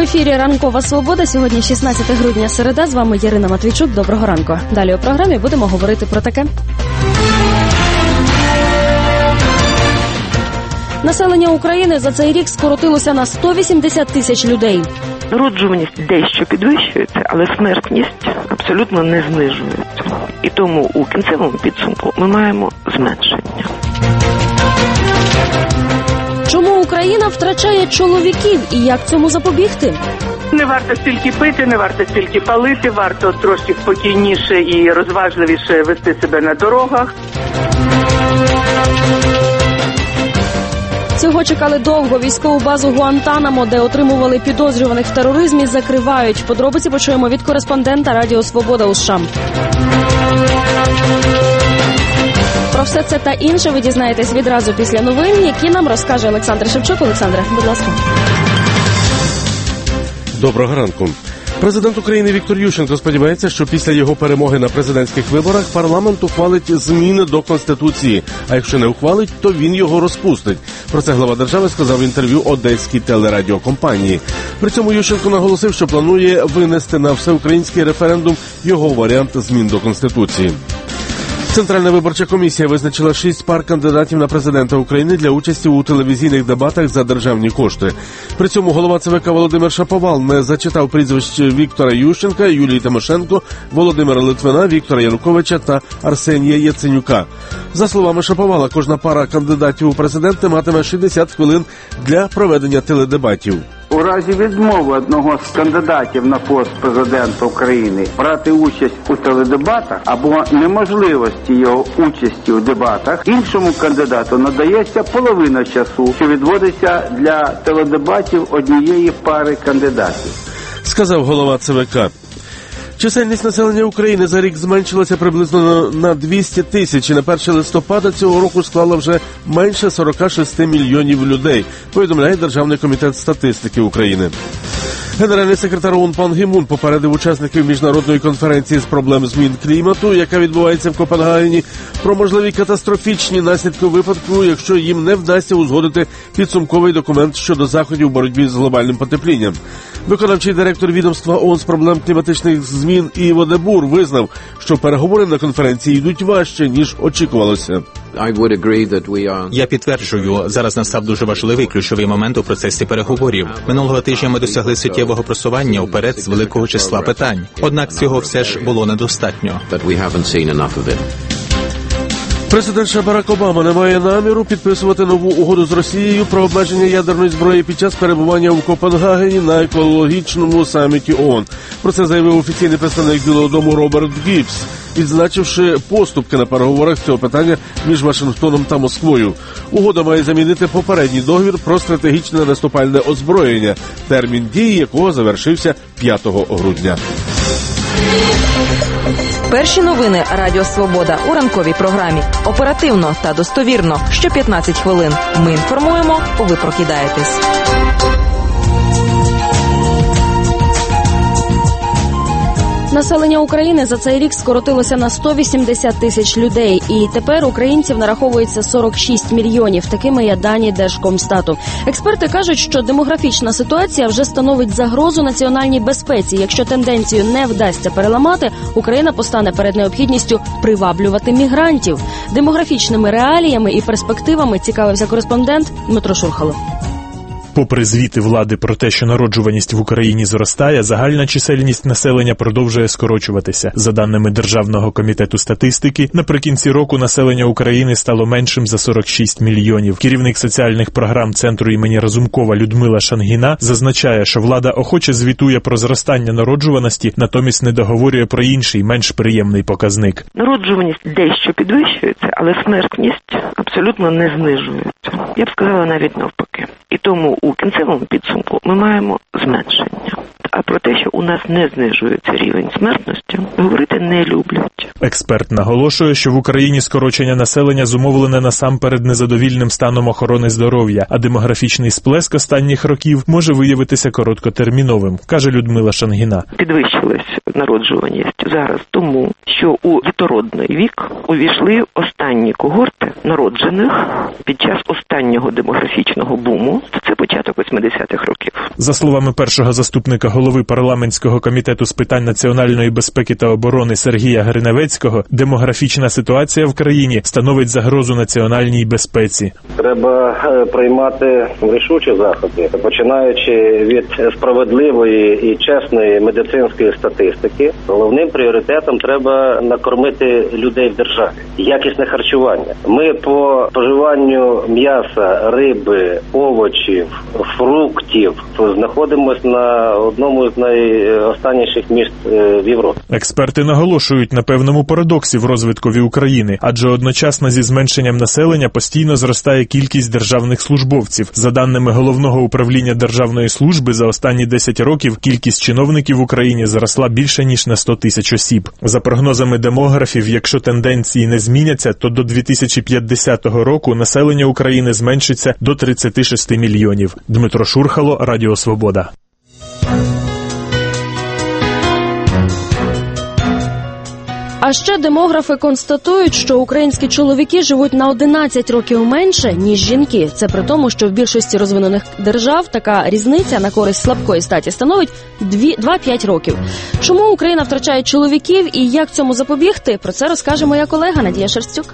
ефірі «Ранкова Свобода». Сьогодні 16 грудня, середа. З вами Ярина Матвійчук. Доброго ранку. Далі у програмі будемо говорити про таке. Населення України за цей рік скоротилося на 180 тисяч людей. Народжуваність дещо підвищується, але смертність абсолютно не знижується. І тому у кінцевому підсумку ми маємо зменшення. Чому Україна втрачає чоловіків і як цьому запобігти? Не варто стільки пити, не варто стільки палити, варто трошки спокійніше і розважливіше вести себе на дорогах. Цього чекали довго. Військову базу Гуантанамо, де отримували підозрюваних в тероризмі, закривають. Подробиці почуємо від кореспондента Радіо Свобода у США. Про все це та інше ви дізнаєтесь відразу після новин, які нам розкаже Олександр Шевчук. Олександре, будь ласка. Доброго ранку. Президент України Віктор Ющенко сподівається, що після його перемоги на президентських виборах парламент ухвалить зміни до Конституції, а якщо не ухвалить, то він його розпустить. Про це глава держави сказав в інтерв'ю одеській телерадіокомпанії. При цьому Ющенко наголосив, що планує винести на всеукраїнський референдум його варіант змін до Конституції. Центральна виборча комісія визначила 6 пар кандидатів на президента України для участі у телевізійних дебатах за державні кошти. При цьому голова ЦВК Володимир Шаповал не зачитав прізвищ Віктора Ющенка, Юлії Тимошенко, Володимира Литвина, Віктора Януковича та Арсенія Яценюка. За словами Шаповала, кожна пара кандидатів у президенти матиме 60 хвилин для проведення теледебатів. У разі відмови одного з кандидатів на пост президента України брати участь у теледебатах або неможливості його участі у дебатах, іншому кандидату надається половина часу, що відводиться для теледебатів однієї пари кандидатів. Сказав голова ЦВК. Чисельність населення України за рік зменшилася приблизно на 200 тисяч і на 1 листопада цього року склала вже менше 46 мільйонів людей, повідомляє Державний комітет статистики України. Генеральний секретар ООН Пан Гі Мун попередив учасників міжнародної конференції з проблем змін клімату, яка відбувається в Копенгагені, про можливі катастрофічні наслідки випадку, якщо їм не вдасться узгодити підсумковий документ щодо заходів у боротьбі з глобальним потеплінням. Виконавчий директор відомства ООН з проблем кліматичних змін Іво де Бур визнав, що переговори на конференції йдуть важче, ніж очікувалося. Я підтверджую, зараз настав дуже важливий ключовий момент у процесі переговорів. Минулого тижня ми досягли суттєвого просування вперед з великого числа питань. Однак цього все ж було недостатньо. Президент Барак Обама не має наміру підписувати нову угоду з Росією про обмеження ядерної зброї під час перебування у Копенгагені на екологічному саміті ООН. Про це заявив офіційний представник Білого дому Роберт Гіббс, відзначивши поступки на переговорах з цього питання між Вашингтоном та Москвою. Угода має замінити попередній договір про стратегічне наступальне озброєння, термін дії якого завершився 5 грудня. Перші новини Радіо Свобода у ранковій програмі. Оперативно та достовірно. Що 15 хвилин. Ми інформуємо, ви прокидаєтесь. Населення України за цей рік скоротилося на 180 тисяч людей. І тепер українців нараховується 46 мільйонів. Такими є дані Держкомстату. Експерти кажуть, що демографічна ситуація вже становить загрозу національній безпеці. Якщо тенденцію не вдасться переламати, Україна постане перед необхідністю приваблювати мігрантів. Демографічними реаліями і перспективами цікавився кореспондент Дмитро Шурхало. Попри звіти влади про те, що народжуваність в Україні зростає, загальна чисельність населення продовжує скорочуватися. За даними Державного комітету статистики, наприкінці року населення України стало меншим за 46 мільйонів. Керівник соціальних програм Центру імені Разумкова Людмила Шангіна зазначає, що влада охоче звітує про зростання народжуваності, натомість не договорює про інший, менш приємний показник. Народжуваність дещо підвищується, але смертність абсолютно не знижується. Я б сказала навіть навпаки. І тому у кінцевому підсумку ми маємо зменшення. А про те, що у нас не знижується рівень смертності, говорити не люблять. Експерт наголошує, що в Україні скорочення населення зумовлене насамперед незадовільним станом охорони здоров'я, а демографічний сплеск останніх років може виявитися короткотерміновим, каже Людмила Шангіна. Підвищилась народжуваність зараз тому, що у дітородний вік увійшли останні когорти народжених під час останнього демографічного буму. Це Це початок 80-х років. За словами першого заступника голови парламентського комітету з питань національної безпеки та оборони Сергія Гриневецького, демографічна ситуація в країні становить загрозу національній безпеці. Треба приймати рішучі заходи, починаючи від справедливої і чесної медицинської статистики. Головним пріоритетом треба накормити людей в державі. Якісне харчування. Ми по споживанню м'яса, риби, овочів, фруктів знаходимося на одному з найостанніших місць в Європі. Експерти наголошують на певному парадоксі в розвиткові України, адже одночасно зі зменшенням населення постійно зростає кількість державних службовців. За даними Головного управління Державної служби, за останні 10 років кількість чиновників в Україні зросла більше, ніж на 100 тисяч осіб. За прогнозами демографів, якщо тенденції не зміняться, то до 2050 року населення України зменшиться до 36 мільйонів. Дмитро Шурхало, Радіо Свобода. А ще демографи констатують, що українські чоловіки живуть на 11 років менше, ніж жінки. Це при тому, що в більшості розвинених держав така різниця на користь слабкої статі становить 2-5 років. Чому Україна втрачає чоловіків і як цьому запобігти? Про це розкаже моя колега Надія Шерстюк.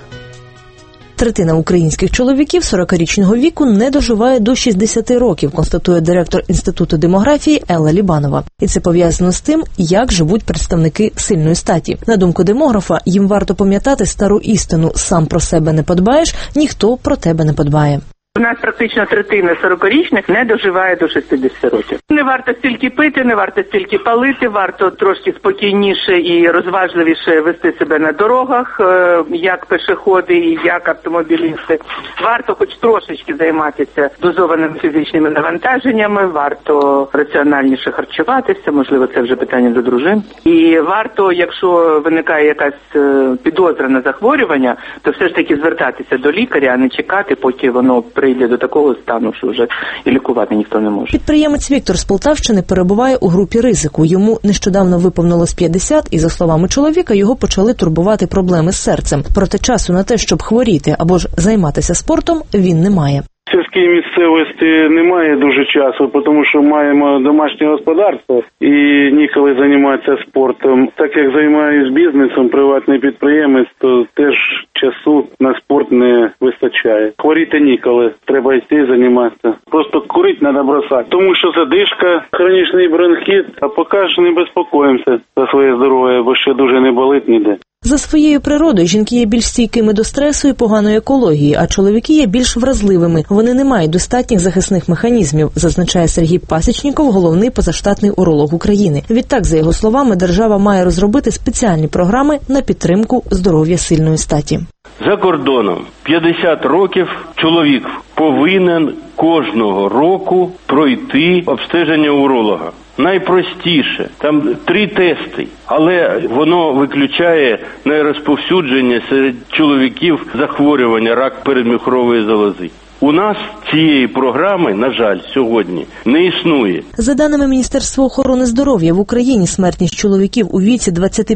Третина українських чоловіків 40-річного віку не доживає до 60 років, констатує директор Інституту демографії Елла Лібанова. І це пов'язано з тим, як живуть представники сильної статі. На думку демографа, їм варто пам'ятати стару істину: сам про себе не подбаєш, ніхто про тебе не подбає. У нас практично третина 40-річних не доживає до 60 років. Не варто стільки пити, не варто стільки палити, варто трошки спокійніше і розважливіше вести себе на дорогах, як пешеходи і як автомобілісти. Варто хоч трошечки займатися дозованими фізичними навантаженнями, варто раціональніше харчуватися, можливо, це вже питання до дружин. І варто, якщо виникає якась підозра на захворювання, то все ж таки звертатися до лікаря, а не чекати, поки воно прийде до такого стану, що вже і лікувати ніхто не може. Підприємець Віктор з Полтавщини перебуває у групі ризику. Йому нещодавно виповнилось 50, і, за словами чоловіка, його почали турбувати проблеми з серцем. Проте часу на те, щоб хворіти або ж займатися спортом, він не має. В сільській місцевості немає дуже часу, тому що маємо домашнє господарство і ніколи займатися спортом. Так як займаюся бізнесом, приватний підприємець, то теж часу на спорт не вистачає. Хворіти ніколи, треба йти займатися. Просто курити треба бросати, тому що задишка, хронічний бронхіт, а поки ж не безпокоїмося за своє здоров'я, бо ще дуже не болить ніде. За своєю природою жінки є більш стійкими до стресу і поганої екології, а чоловіки є більш вразливими. Вони не мають достатніх захисних механізмів, зазначає Сергій Пасічніков, головний позаштатний уролог України. Відтак, за його словами, держава має розробити спеціальні програми на підтримку здоров'я сильної статі. За кордоном 50 років чоловік повинен кожного року пройти обстеження уролога. Найпростіше, там 3 тести, але воно виключає найрозповсюдження серед чоловіків захворювання рак передміхорової залози. У нас цієї програми, на жаль, сьогодні не існує. За даними Міністерства охорони здоров'я, в Україні смертність чоловіків у віці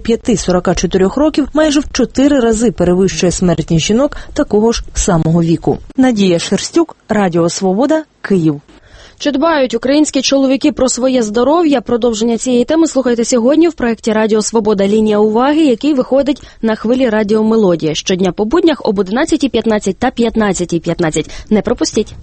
25-44 років майже в 4 рази перевищує смертність жінок такого ж самого віку. Надія Шерстюк, Радіо Свобода, Київ. Чи дбають українські чоловіки про своє здоров'я? Продовження цієї теми слухайте сьогодні в проєкті «Радіо Свобода. Лінія уваги», який виходить на хвилі Радіо Мелодія. Щодня по буднях об 11:15 та 15:15. Не пропустіть.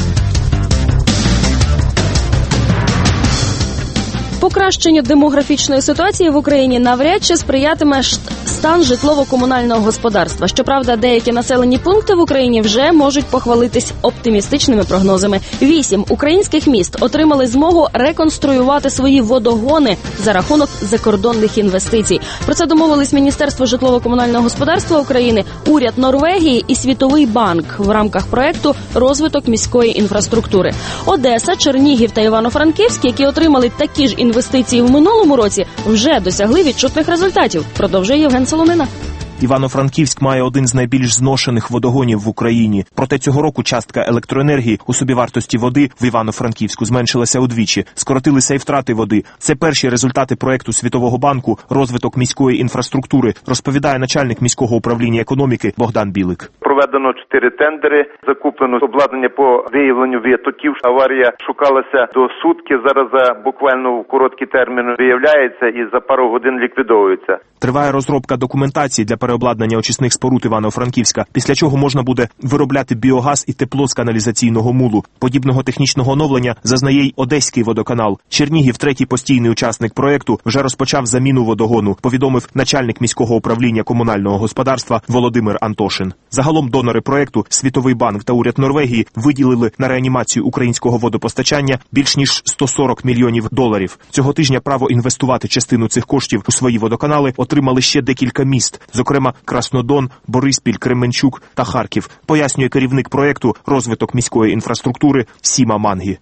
Покращенню демографічної ситуації в Україні навряд чи сприятиме стан житлово-комунального господарства. Щоправда, деякі населені пункти в Україні вже можуть похвалитись оптимістичними прогнозами. 8 українських міст отримали змогу реконструювати свої водогони за рахунок закордонних інвестицій. Про це домовились Міністерство житлово-комунального господарства України, уряд Норвегії і Світовий банк в рамках проекту «Розвиток міської інфраструктури». Одеса, Чернігів та Івано-Франківськ, які отримали такі ж інвестиції в минулому році, вже досягли відчутних результатів, продовжує Євген Соломина. Івано-Франківськ має один з найбільш зношених водогонів в Україні. Проте цього року частка електроенергії у собівартості води в Івано-Франківську зменшилася удвічі. Скоротилися і втрати води. Це перші результати проекту Світового банку «Розвиток міської інфраструктури», розповідає начальник міського управління економіки Богдан Білик. Проведено 4 тендери, закуплено обладнання по виявленню витоків. Аварія шукалася до сутки, зараз буквально в короткі терміни виявляється і за пару годин ліквідовується. Триває розробка документації для переобладнання очисних споруд Івано-Франківська, після чого можна буде виробляти біогаз і тепло з каналізаційного мулу. Подібного технічного оновлення зазнає й Одеський водоканал. Чернігів, третій постійний учасник проекту, вже розпочав заміну водогону, повідомив начальник міського управління комунального господарства Володимир Антошин. Загалом донори проекту Світовий банк та уряд Норвегії виділили на реанімацію українського водопостачання більш ніж $140 мільйонів. Цього тижня право інвестувати частину цих коштів у свої водоканали отримали ще декілька міст, зокрема Краснодон, Бориспіль, Кременчук та Харків, пояснює керівник проекту «Розвиток міської інфраструктури» Сіма Мангі.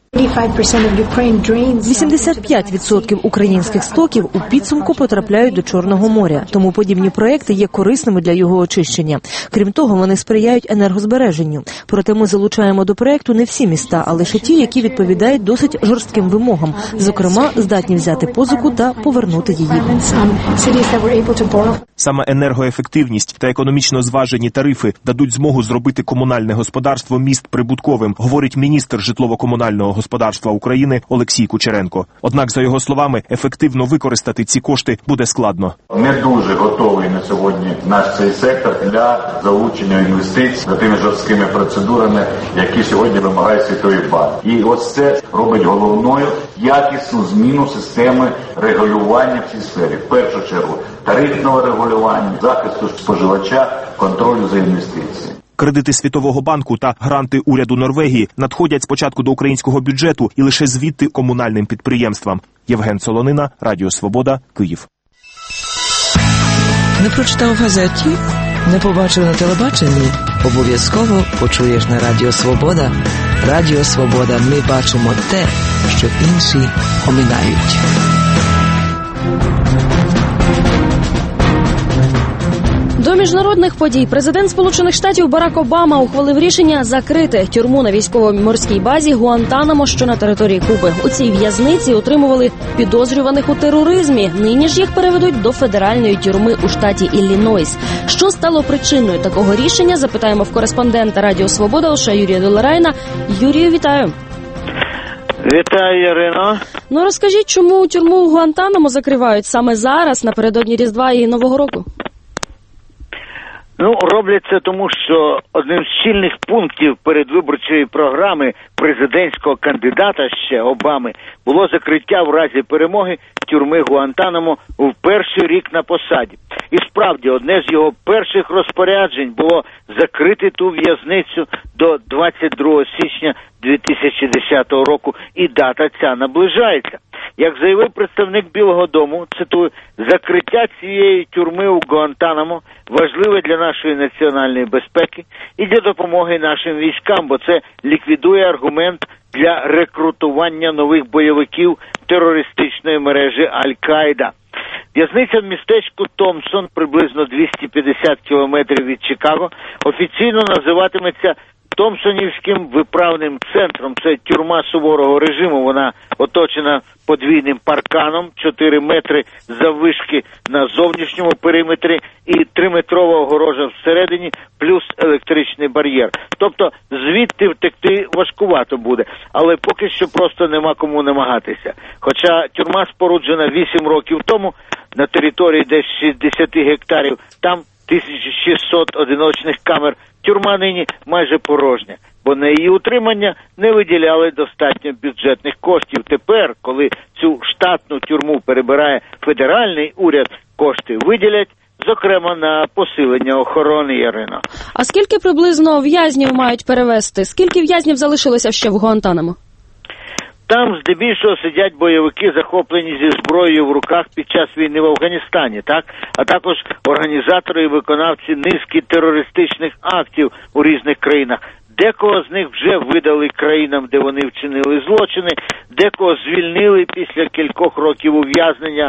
85% українських стоків у підсумку потрапляють до Чорного моря, тому подібні проекти є корисними для його очищення. Крім того, вони сприяють енергозбереженню. Проте ми залучаємо до проекту не всі міста, а лише ті, які відповідають досить жорстким вимогам, зокрема, здатні взяти позику та повернути її. Саме енергоефективність та економічно зважені тарифи дадуть змогу зробити комунальне господарство міст прибутковим, говорить міністр житлово-комунального господарства України Олексій Кучеренко. Однак, за його словами, ефективно використати ці кошти буде складно. Не дуже готовий на сьогодні наш цей сектор для залучення інвестицій за тими жорсткими процедурами, які сьогодні вимагає Світовий банк. І ось це робить головною якісну зміну системи регулювання в цій сфері. В першу чергу тарифного регулювання, захисту споживача, контролю за інвестиціями. Кредити Світового банку та гранти уряду Норвегії надходять спочатку до українського бюджету і лише звідти комунальним підприємствам. Євген Солонина, Радіо Свобода, Київ. Не прочитав в газеті? Не побачив на телебаченні? Обов'язково почуєш на Радіо Свобода. Радіо Свобода. Ми бачимо те, що інші оминають. До міжнародних подій президент Сполучених Штатів Барак Обама ухвалив рішення закрити тюрму на військово-морській базі Гуантанамо, що на території Куби. У цій в'язниці утримували підозрюваних у тероризмі. Нині ж їх переведуть до федеральної тюрми у штаті Іллінойс. Що стало причиною такого рішення, запитаємо в кореспондента Радіо Свобода США Юрія Доларайна. Юрію, вітаю. Вітаю, Ірино. Ну, розкажіть, чому тюрму Гуантанамо закривають саме зараз, напередодні Різдва і Нового року? Роблять це тому, що одним з чільних пунктів передвиборчої програми президентського кандидата ще Обами було закриття в разі перемоги тюрми Гуантанамо в перший рік на посаді. І справді, одне з його перших розпоряджень було закрити ту в'язницю до 22 січня 2010 року, і дата ця наближається. Як заявив представник Білого дому, цитую, закриття цієї тюрми у Гуантанамо важливе для нашої національної безпеки і для допомоги нашим військам, бо це ліквідує аргумент для рекрутування нових бойовиків терористичної мережі Аль-Каїда. В'язниця в містечку Томпсон, приблизно 250 кілометрів від Чикаго, офіційно називатиметься Томпсонівським виправним центром. Це тюрма суворого режиму, вона оточена подвійним парканом, 4 метри заввишки на зовнішньому периметрі і 3-метрова огорожа всередині, плюс електричний бар'єр. Тобто звідти втекти важкувато буде, але поки що просто нема кому намагатися. Хоча тюрма споруджена 8 років тому на території десь 60 гектарів, там 1600 одиночних камер. Тюрма нині майже порожня, бо на її утримання не виділяли достатньо бюджетних коштів. Тепер, коли цю штатну тюрму перебирає федеральний уряд, кошти виділять, зокрема на посилення охорони, Ярино. А скільки приблизно в'язнів мають перевезти? Скільки в'язнів залишилося ще в Гуантанамо? Там здебільшого сидять бойовики, захоплені зі зброєю в руках під час війни в Афганістані, так? А також організатори і виконавці низки терористичних актів у різних країнах. Декого з них вже видали країнам, де вони вчинили злочини, декого звільнили після кількох років ув'язнення.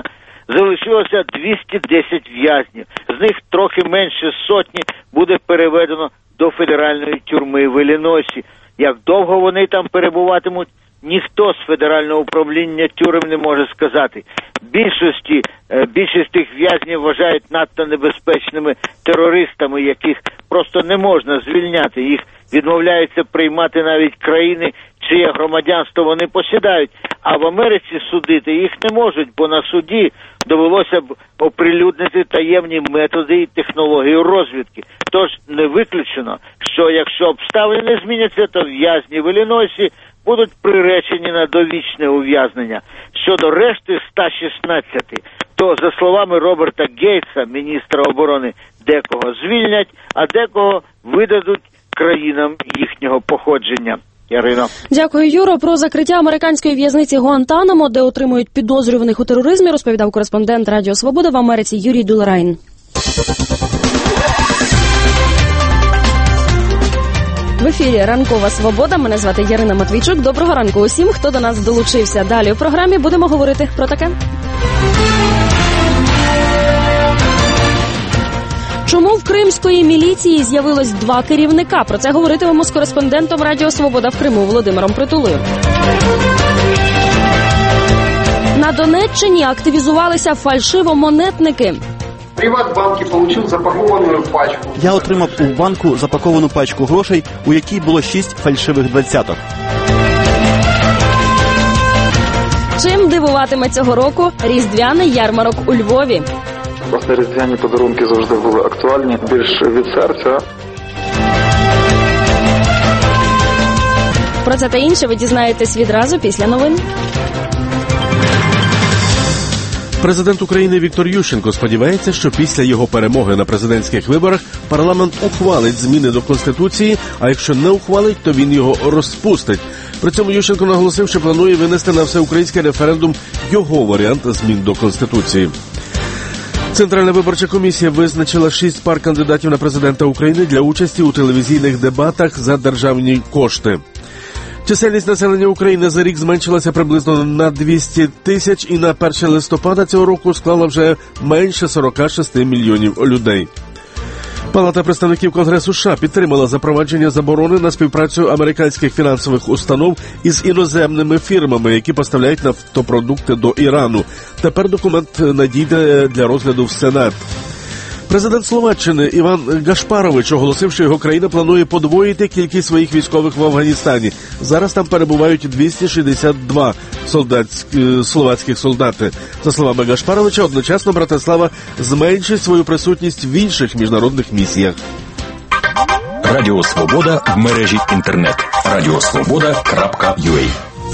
залишилося 210 в'язнів. З них трохи менше сотні буде переведено до федеральної тюрми в Іллінойсі. Як довго вони там перебуватимуть, ніхто з федерального управління тюрем не може сказати. Більшість тих в'язнів вважають надто небезпечними терористами, яких просто не можна звільняти. Їх відмовляються приймати навіть країни, чиє громадянство вони посідають. А в Америці судити їх не можуть, бо на суді довелося б оприлюднити таємні методи і технології розвідки. Тож не виключено, що якщо обставини не зміняться, то в'язні в Іллінойсі будуть приречені на довічне ув'язнення. Щодо решти 116, то, за словами Роберта Гейтса, міністра оборони, декого звільнять, а декого видадуть країнам їхнього походження. Ярино. Дякую, Юро. Про закриття американської в'язниці Гуантанамо, де отримують підозрюваних у тероризмі, розповідав кореспондент Радіо Свобода в Америці Юрій Дулерайн. В ефірі «Ранкова Свобода». Мене звати Ярина Матвійчук. Доброго ранку усім, хто до нас долучився. Далі у програмі будемо говорити про таке. Чому в кримської міліції з'явилось 2 керівника? Про це говоритимемо з кореспондентом Радіо Свобода в Криму Володимиром Притулою. На Донеччині активізувалися фальшивомонетники. Приватбанки отримав запаковану пачку. Я отримав у банку запаковану пачку грошей, у якій було 6 фальшивих двадцяток. Чим дивуватиме цього року різдвяний ярмарок у Львові? Власне, різдвяні подарунки завжди були актуальні, більш від серця. Про це та інше ви дізнаєтесь відразу після новин. Президент України Віктор Ющенко сподівається, що після його перемоги на президентських виборах парламент ухвалить зміни до Конституції, а якщо не ухвалить, то він його розпустить. При цьому Ющенко наголосив, що планує винести на всеукраїнський референдум його варіант змін до Конституції. Центральна виборча комісія визначила 6 пар кандидатів на президента України для участі у телевізійних дебатах за державні кошти. Чисельність населення України за рік зменшилася приблизно на 200 тисяч і на 1 листопада цього року склала вже менше 46 мільйонів людей. Палата представників Конгресу США підтримала запровадження заборони на співпрацю американських фінансових установ із іноземними фірмами, які поставляють нафтопродукти до Ірану. Тепер документ надійде для розгляду в Сенат. Президент Словаччини Іван Гашпарович оголосив, що його країна планує подвоїти кількість своїх військових в Афганістані. Зараз там перебувають 262 словацьких солдати. За словами Гашпаровича, одночасно Братислава зменшить свою присутність в інших міжнародних місіях. Радіо Свобода в мережі інтернет. radiosvoboda.ua.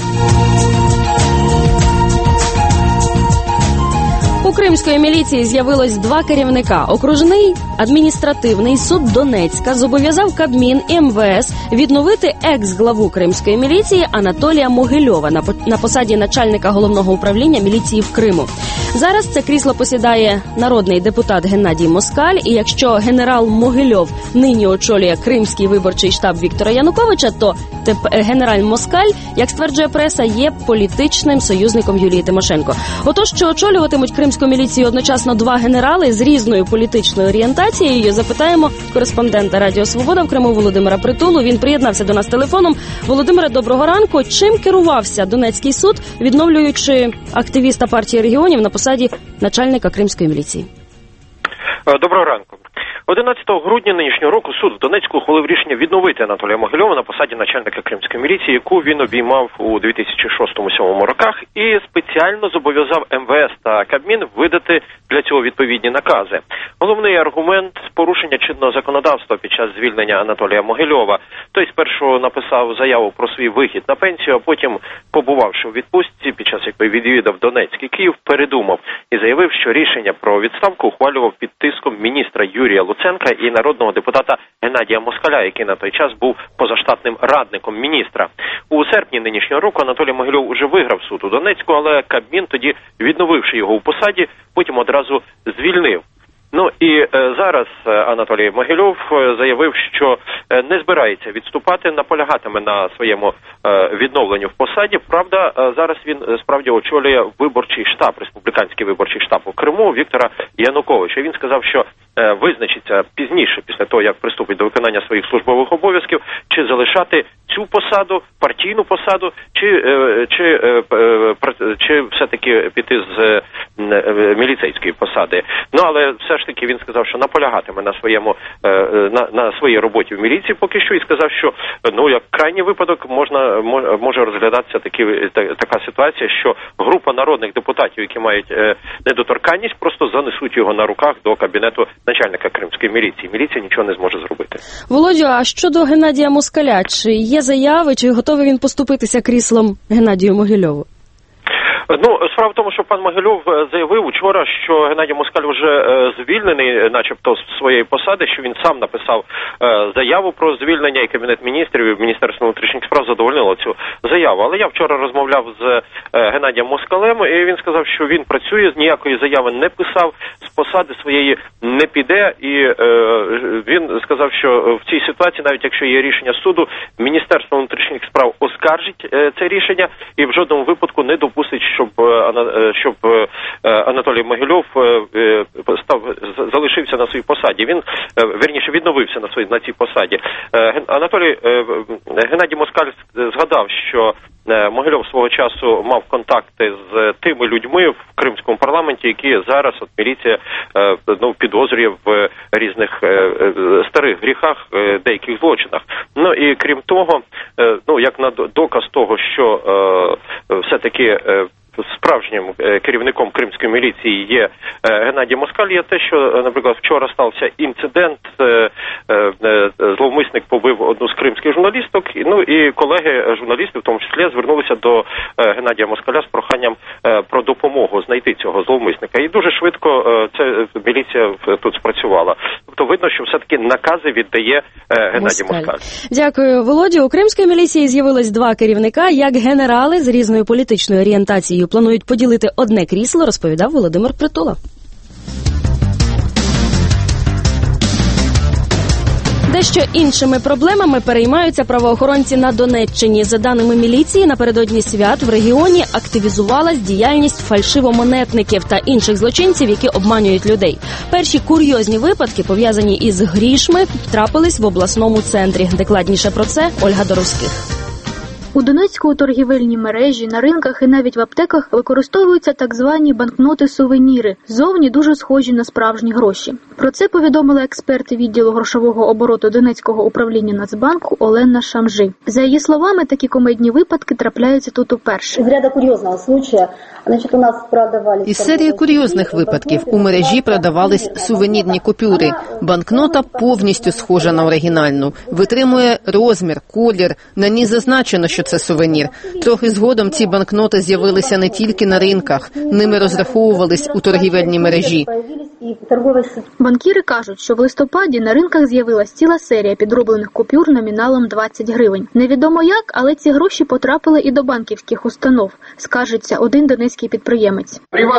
У кримської міліції з'явилось 2 керівника. Окружний адміністративний суд Донецька зобов'язав Кабмін і МВС відновити екс-главу кримської міліції Анатолія Могильова на посаді начальника головного управління міліції в Криму. Зараз це крісло посідає народний депутат Геннадій Москаль, і якщо генерал Могильов нині очолює Кримський виборчий штаб Віктора Януковича, то генерал Москаль, як стверджує преса, є політичним союзником Юлії Тимошенко. Отож, що очолюватимуть кримську міліцію одночасно 2 генерали з різною політичною орієнтацією, запитаємо кореспондента Радіо Свобода в Криму Володимира Притулу. Він приєднався до нас телефоном. Володимире, доброго ранку. Чим керувався Донецький суд, відновлюючи активіста партії регіонів на посаді начальника кримської міліції? Доброго ранку. 11 грудня нинішнього року суд в Донецьку ухвалив рішення відновити Анатолія Могильова на посаді начальника кримської міліції, яку він обіймав у 2006-2007 роках, і спеціально зобов'язав МВС та Кабмін видати для цього відповідні накази. Головний аргумент – порушення чинного законодавства під час звільнення Анатолія Могильова. Той спершу написав заяву про свій вихід на пенсію, а потім, побувавши у відпустці, під час якої відвідав Донецьк і Київ, передумав і заявив, що рішення про відставку ухвалював під тиском міністра Юрія Луценка і народного депутата Геннадія Москаля, який на той час був позаштатним радником міністра. У серпні нинішнього року Анатолій Могильов уже виграв суд у Донецьку, але Кабмін тоді, відновивши його у посаді, потім одразу звільнив. Ну і зараз Анатолій Могильов заявив, що не збирається відступати, наполягатиме на своєму відновленню в посаді. Правда, зараз він справді очолює виборчий штаб, республіканський виборчий штаб у Криму Віктора Януковича. Він сказав, що визначиться пізніше, після того, як приступить до виконання своїх службових обов'язків, чи залишати цю посаду, партійну посаду, чи все-таки піти з міліцейської посади. Ну, але все ж таки він сказав, що наполягатиме на на своїй роботі в міліції поки що, і сказав, що, ну, як крайній випадок може розглядатися така ситуація, що група народних депутатів, які мають недоторканність, просто занесуть його на руках до кабінету начальника кримської міліції. Міліція нічого не зможе зробити. Володю, а щодо Геннадія Москаля, чи є заяви, чи готовий він поступитися кріслом Геннадію Могильову? Ну, справа в тому, що пан Могильов заявив учора, що Геннадій Москаль вже звільнений, начебто, з своєї посади, що він сам написав заяву про звільнення, і Кабінет міністрів, і Міністерство внутрішніх справ задовольнило цю заяву. Але я вчора розмовляв з Геннадієм Москалем, і він сказав, що він працює, ніякої заяви не писав, з посади своєї не піде, і він сказав, що в цій ситуації, навіть якщо є рішення суду, Міністерство внутрішніх справ оскаржить це рішення і в жодному випадку не допустить, щоб Анатолій Могильов залишився на своїй посаді. Він, вірніше, відновився на цій посаді. Геннадій Москаль згадав, що Могильов свого часу мав контакти з тими людьми в кримському парламенті, які зараз міліція підозрює в різних старих гріхах, деяких злочинах. Ну і крім того, як на доказ того, що все-таки справжнім керівником кримської міліції є Геннадій Москаль, є те, що, наприклад, вчора стався інцидент, зловмисник побив одну з кримських журналісток, і колеги журналісти, в тому числі, звернулися до Геннадія Москаля з проханням про допомогу знайти цього зловмисника. І дуже швидко міліція тут спрацювала. Тобто видно, що все-таки накази віддає Геннадій Москаль. Дякую, Володю. У кримській міліції з'явилось два керівника, як генерали з різною політичною орієнтацією планують поділити одне крісло, розповідав Володимир Притула. Дещо іншими проблемами переймаються правоохоронці на Донеччині. За даними міліції, напередодні свят в регіоні активізувалась діяльність фальшивомонетників та інших злочинців, які обманюють людей. Перші курйозні випадки, пов'язані із грішми, трапились в обласному центрі. Докладніше про це Ольга Доровських. У Донецьку у торгівельній мережі, на ринках і навіть в аптеках використовуються так звані банкноти-сувеніри, зовні дуже схожі на справжні гроші. Про це повідомили експерти відділу грошового обороту Донецького управління Нацбанку Олена Шамжи. За її словами, такі комедні випадки трапляються тут уперше. Із серії курйозних випадків у мережі продавались сувенірні купюри. Банкнота повністю схожа на оригінальну, витримує розмір, колір, на ній зазначено, що це сувенір. Трохи згодом ці банкноти з'явилися не тільки на ринках, ними розраховувались у торгівельній мережі. Банкіри кажуть, що в листопаді на ринках з'явилась ціла серія підроблених купюр номіналом 20 гривень. Невідомо як, але ці гроші потрапили і до банківських установ, скаржиться один донецький підприємець.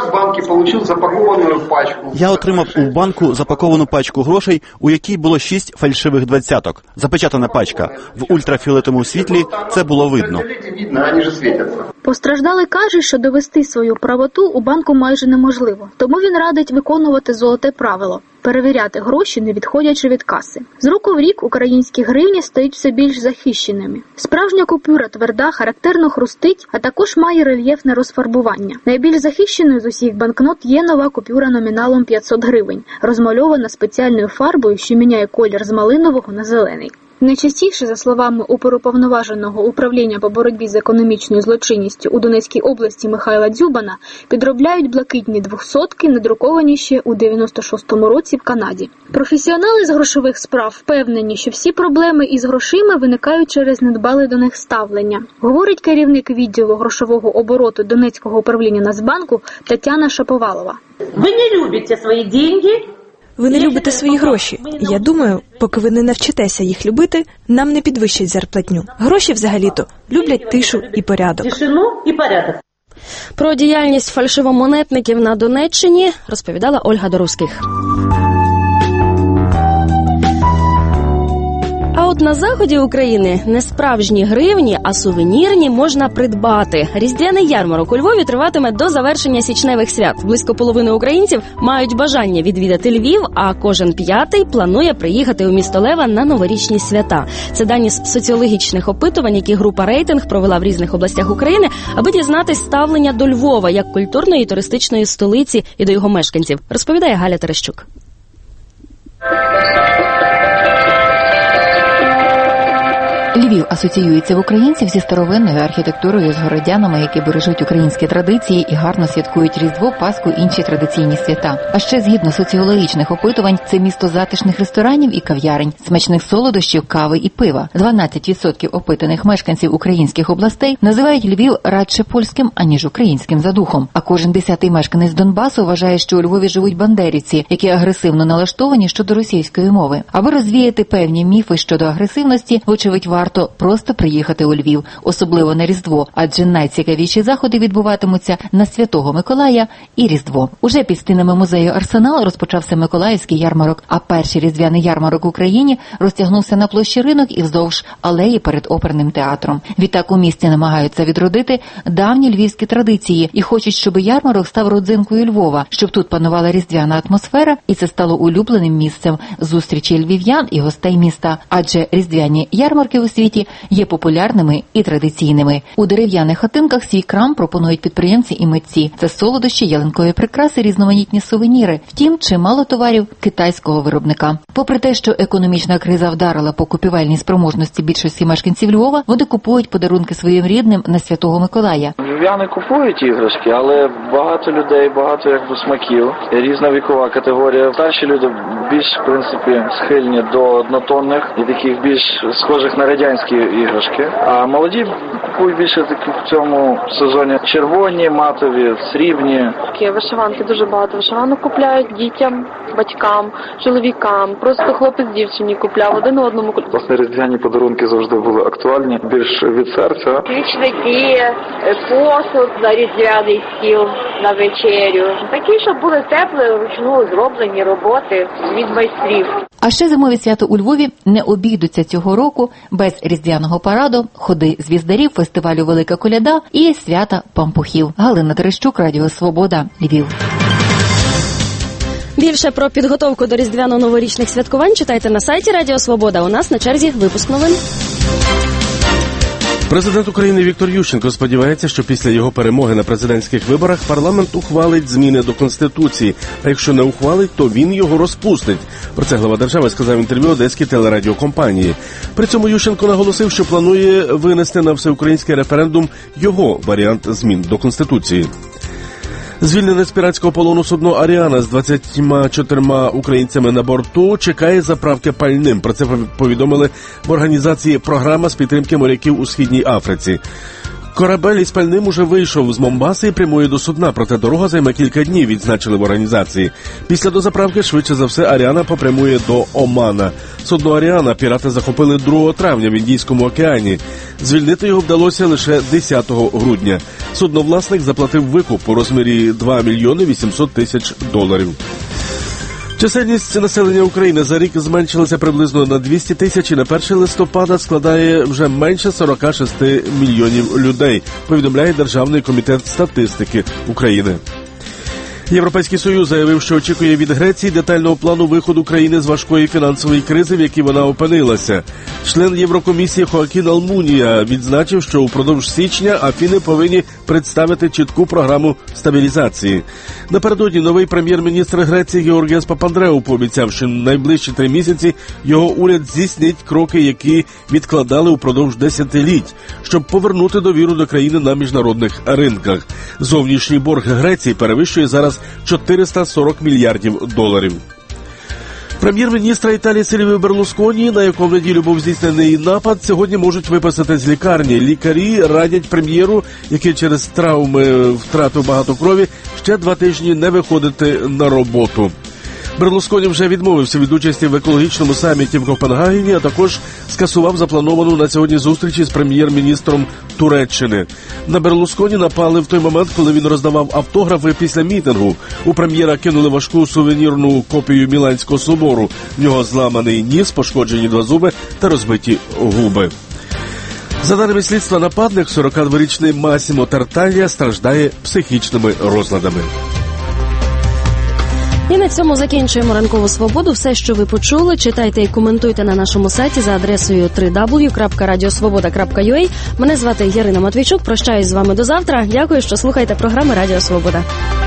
Я отримав у банку запаковану пачку грошей, у якій було 6 фальшивих двадцяток. Запечатана пачка. В ультрафіолетовому світлі це було видно. Постраждалий каже, що довести свою правоту у банку майже неможливо. Тому він радить виконувати золоте правило – перевіряти гроші, не відходячи від каси. З року в рік українські гривні стають все більш захищеними. Справжня купюра тверда, характерно хрустить, а також має рельєфне розфарбування. Найбільш захищеною з усіх банкнот є нова купюра номіналом 500 гривень, розмальована спеціальною фарбою, що міняє колір з малинового на зелений. Найчастіше, за словами оперуповноваженого управління по боротьбі з економічною злочинністю у Донецькій області Михайла Дзюбана, підробляють блакитні 200-ки, надруковані ще у 96-му році в Канаді. Професіонали з грошових справ впевнені, що всі проблеми із грошима виникають через недбале до них ставлення. Говорить керівник відділу грошового обороту Донецького управління Нацбанку Тетяна Шаповалова. Ви не любите свої гроші? Ви не любите свої гроші. Я думаю, поки ви не навчитеся їх любити, нам не підвищать зарплатню. Гроші взагалі-то люблять тишу і порядок. Тишину і порядок. Про діяльність фальшивомонетників на Донеччині розповідала Ольга Доровських. от на заході України не справжні гривні, а сувенірні можна придбати. Різдвяний ярмарок у Львові триватиме до завершення січневих свят. Близько половини українців мають бажання відвідати Львів, а кожен п'ятий планує приїхати у місто Лева на новорічні свята. Це дані з соціологічних опитувань, які група «Рейтинг» провела в різних областях України, аби дізнатись ставлення до Львова як культурної і туристичної столиці і до його мешканців, розповідає Галя Терещук. Львів асоціюється в українців зі старовинною архітектурою, з городянами, які бережуть українські традиції і гарно святкують Різдво, Пасху, інші традиційні свята. А ще, згідно соціологічних опитувань, це місто затишних ресторанів і кав'ярень, смачних солодощів, кави і пива. 12% опитаних мешканців українських областей називають Львів радше польським, аніж українським за духом. А кожен 10-й мешканець Донбасу вважає, що у Львові живуть бандерівці, які агресивно налаштовані щодо російської мови. Аби розвіяти певні міфи щодо агресивності, вочевидь, варто просто приїхати у Львів, особливо на Різдво, адже найцікавіші заходи відбуватимуться на Святого Миколая і Різдво. Уже під стінами музею «Арсенал» розпочався Миколаївський ярмарок, а перший різдвяний ярмарок в Україні розтягнувся на площі Ринок і вздовж алеї перед оперним театром. Відтак у місті намагаються відродити давні львівські традиції і хочуть, щоб ярмарок став родзинкою Львова, щоб тут панувала різдвяна атмосфера, і це стало улюбленим місцем зустрічі львів'ян і гостей міста, адже різдвяні ярмарки у світі є популярними і традиційними. У дерев'яних хатинках свій крам пропонують підприємці і митці. Це солодощі, ялинкові прикраси, різноманітні сувеніри. Втім, чимало товарів китайського виробника. Попри те, що економічна криза вдарила по купівельній спроможності більшості мешканців Львова, вони купують подарунки своїм рідним на Святого Миколая. Львів'яни купують іграшки, але багато людей, багато смаків, різна вікова категорія. Старші люди більш, в принципі, схильні до однотонних і таких більш схожих на радянські іграшки. А молоді купують більше такі в цьому сезоні червоні, матові, срібні. Вишиванки дуже багато. Вишиванок купляють дітям, батькам, чоловікам. Просто хлопець дівчині купляв один одному. Власне, різдвяні подарунки завжди були актуальні, більш від серця. Свічники, посуд на різдвяний стіл, на вечерю. Такі, щоб були теплі, вручну зроблені роботи від майстрів. А ще зимові свято у Львові не обійдуться цього року без різдвяного параду, ходи звіздарів, фестивалю «Велика коляда» і свята пампухів. Галина Терещук, Радіо Свобода, Львів. Більше про підготовку до різдвяно-новорічних святкувань читайте на сайті Радіо Свобода. У нас на черзі випуск новин. Президент України Віктор Ющенко сподівається, що після його перемоги на президентських виборах парламент ухвалить зміни до Конституції, а якщо не ухвалить, то він його розпустить. Про це глава держави сказав в інтерв'ю одеській телерадіокомпанії. При цьому Ющенко наголосив, що планує винести на всеукраїнський референдум його варіант змін до Конституції. Звільнене з піратського полону судно «Аріана» з 24 українцями на борту чекає заправки пальним. Про це повідомили в організації «Програма з підтримки моряків у Східній Африці». Корабель із пальним уже вийшов з Момбаси і прямує до судна, проте дорога займе кілька днів, відзначили в організації. Після дозаправки, швидше за все, «Аріана» попрямує до Омана. Судно «Аріана» пірати захопили 2 травня в Індійському океані. Звільнити його вдалося лише 10 грудня. Судновласник заплатив викуп у розмірі $2 мільйони 800 тисяч доларів. Чисельність населення України за рік зменшилася приблизно на 200 тисяч і на 1 листопада складає вже менше 46 мільйонів людей, повідомляє Державний комітет статистики України. Європейський Союз заявив, що очікує від Греції детального плану виходу країни з важкої фінансової кризи, в якій вона опинилася. Член Єврокомісії Хоакін Алмунія відзначив, що упродовж січня Афіни повинні представити чітку програму стабілізації. Напередодні новий прем'єр-міністр Греції Георгіас Папандреу пообіцяв, що найближчі 3 місяці його уряд здійснить кроки, які відкладали упродовж десятиліть, щоб повернути довіру до країни на міжнародних ринках. Зовнішній борг Греції перевищує зараз 440 мільярдів доларів. Прем'єр-міністра Італії Сильвіо Берлусконі, на якому в неділю був здійснений напад, сьогодні можуть виписати з лікарні. Лікарі радять прем'єру, який через травми втратив багато крові, ще 2 тижні не виходити на роботу. Берлусконі вже відмовився від участі в екологічному саміті в Копенгагені, а також скасував заплановану на сьогодні зустріч із прем'єр-міністром Туреччини. На Берлусконі напали в той момент, коли він роздавав автографи після мітингу. У прем'єра кинули важку сувенірну копію Міланського собору. В нього зламаний ніс, пошкоджені 2 зуби та розбиті губи. За даними слідства, нападник, 42-річний Масімо Тарталья, страждає психічними розладами. І на цьому закінчуємо ранкову свободу. Все, що ви почули, читайте і коментуйте на нашому сайті за адресою www.radiosvoboda.ua. Мене звати Ярина Матвійчук. Прощаюсь з вами до завтра. Дякую, що слухаєте програми Радіо Свобода.